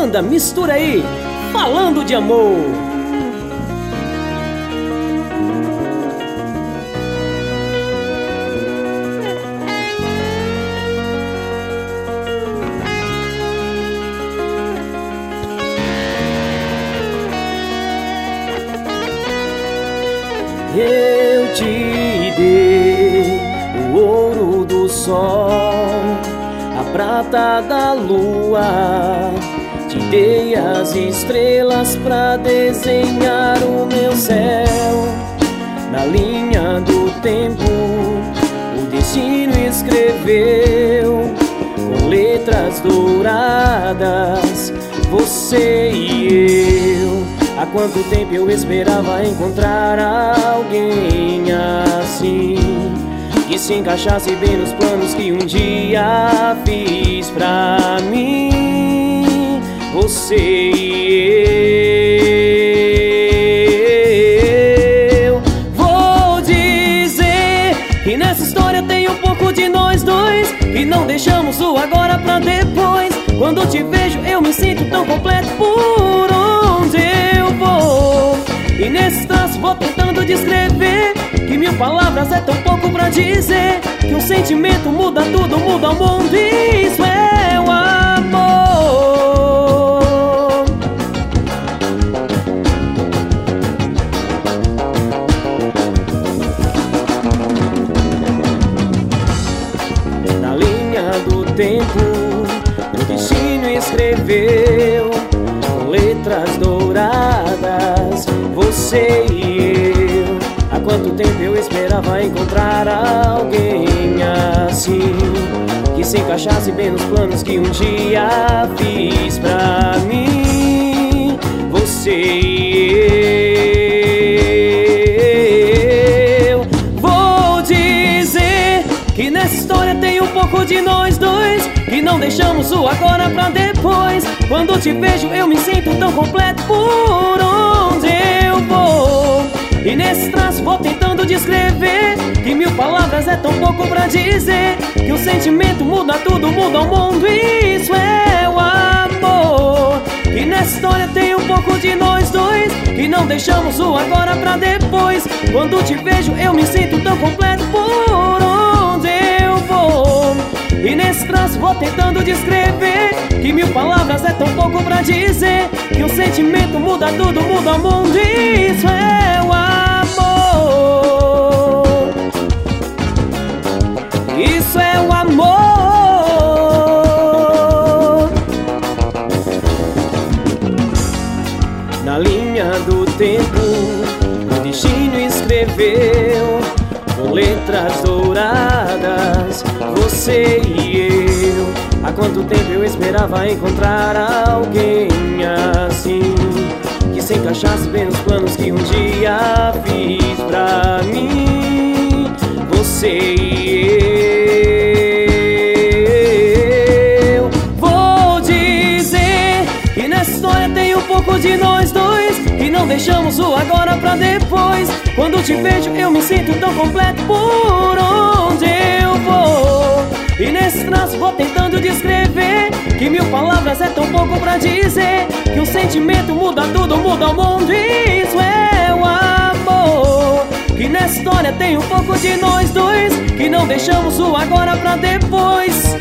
Manda, mistura aí, falando de amor. Eu te dei o ouro do sol, a prata da lua, te dei as estrelas pra desenhar o meu céu. Na linha do tempo, o destino escreveu com letras douradas, você e eu. Há quanto tempo eu esperava encontrar alguém assim, que se encaixasse bem nos planos que um dia fiz pra mim. Você e eu. Vou dizer que nessa história tem um pouco de nós dois, que não deixamos o agora pra depois. Quando te vejo eu me sinto tão completo por onde eu vou. E nesse traço vou tentando descrever, que 1000 palavras é tão pouco pra dizer, que um sentimento muda tudo, muda o mundo, e isso é o amor. Na linha do tempo, o destino escreveu com letras douradas, você e eu. Há quanto tempo eu esperava encontrar alguém assim, que se encaixasse bem nos planos que um dia fiz pra mim. Você e eu. Vou dizer que nessa história tem um pouco de nós dois, que não deixamos o agora pra depois. Quando te vejo eu me sinto tão completo por onde eu vou. E nesse traço vou tentando descrever, que 1000 palavras é tão pouco pra dizer, que um sentimento muda tudo, muda o mundo, e isso é o amor. E nessa história tem um pouco de nós dois, que não deixamos o agora pra depois. Quando te vejo eu me sinto tão completo por onde eu vou. E nesse traço vou tentando descrever, que 1000 palavras é tão pouco pra dizer, que um sentimento muda tudo, muda o mundo, e isso é o amor. Isso é o amor. Na linha do tempo, o destino escreveu com letras douradas, você e eu. Há quanto tempo eu esperava encontrar alguém assim, que se encaixasse bem nos planos que um dia fiz pra mim. Você e eu. Vou dizer que nessa história tem um pouco de nós dois, que não deixamos o agora pra depois. Quando te vejo eu me sinto tão completo por onde eu vou. E nesse traço vou tentando descrever, que 1000 palavras é tão pouco pra dizer, que um sentimento muda tudo, muda o mundo, e isso é o amor. Que nessa história tem um pouco de nós dois, que não deixamos o agora pra depois.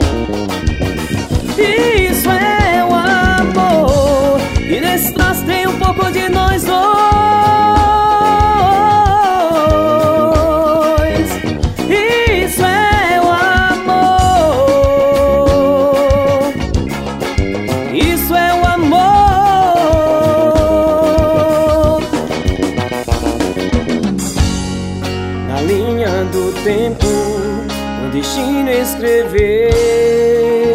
E isso é o amor. E nesse traço tem um pouco de nós dois. Isso é o amor. Isso é o amor. Na linha do tempo, o destino escreveu